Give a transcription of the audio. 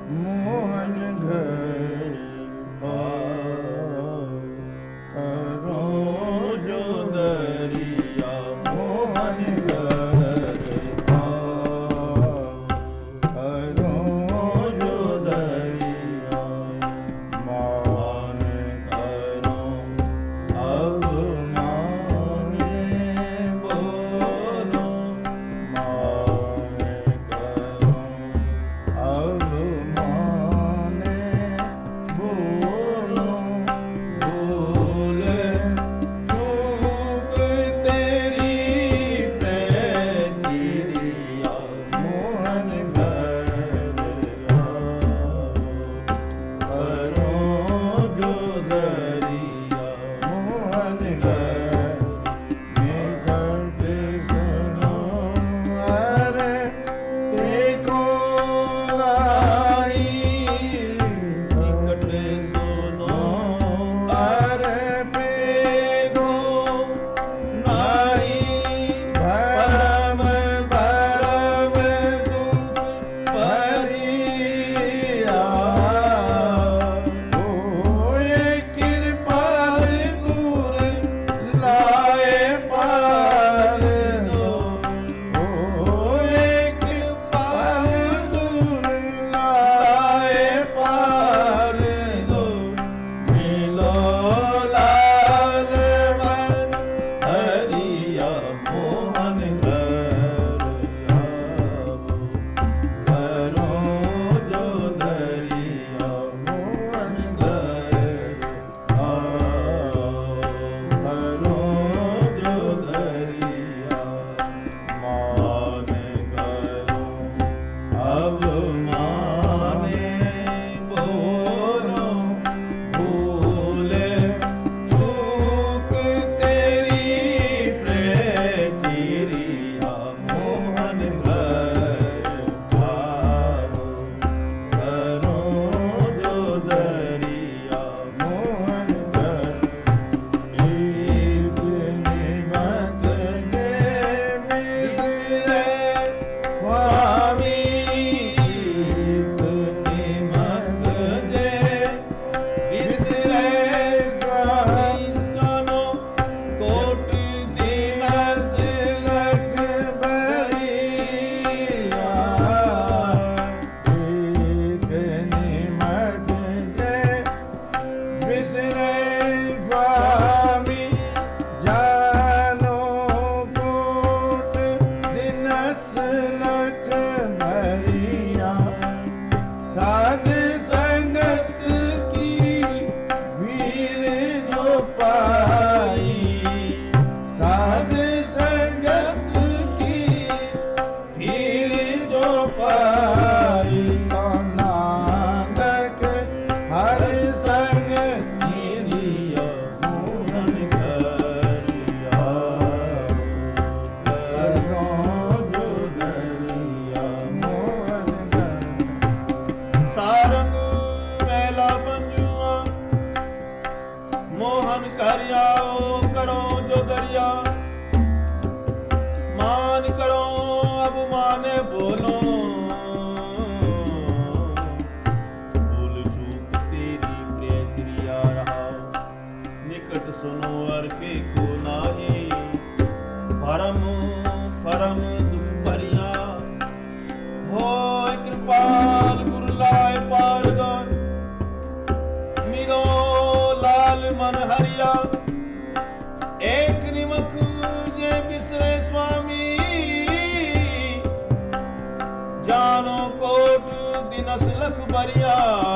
मोहन घर करो जो दरिया मोहन घर करो जो दरिया मान करो अब माने बोलो मान करो अब माने बोलो भूले चूक तेरी प्रेतिया मोहन घर करो जो दरिया मोहन घर निकट सुनो अरे देखो आई निकट सुनो अरे देखो नाई परम परम दुख परिया होए कृपाल गुर लाए पार दो होए कृपाल गुर लाए पार दो मिलो लाल मन हरिया मोहन घर करो जो दरिया मोहन घर करो जो दरिया मान करो अब माने बोलो भूले चूक तेरी प्रेतिया मोहन घर करो जो दरिया मोहन घर एक निमक दे मिसरे स्वामी एक निमक दे मिसरे स्वामी जानो कोट दिनस लख भरिया एक निमक दे मिसरे स्वामी जानो कोट दिनस लख भरिया साध संगत की वीर जो पाई साध संगत की वीर जो पाई तो नानक हर संग गिरिया मोहन घरिया करो जो दरिया मोहन घर सारंग मेला पंजुआ मोहन करियाओ करो जो दरिया मान करो अब माने बोलो भूल चूक तेरी प्रेतिया रहा निकट सुनो और के को नाही परम परम दुख भरिया होय कृपाल गुरु लाए पार दो मिलो लाल मन हरिया एक निमक जे बिसरे स्वामी जानो कोट दिनस लख भरिया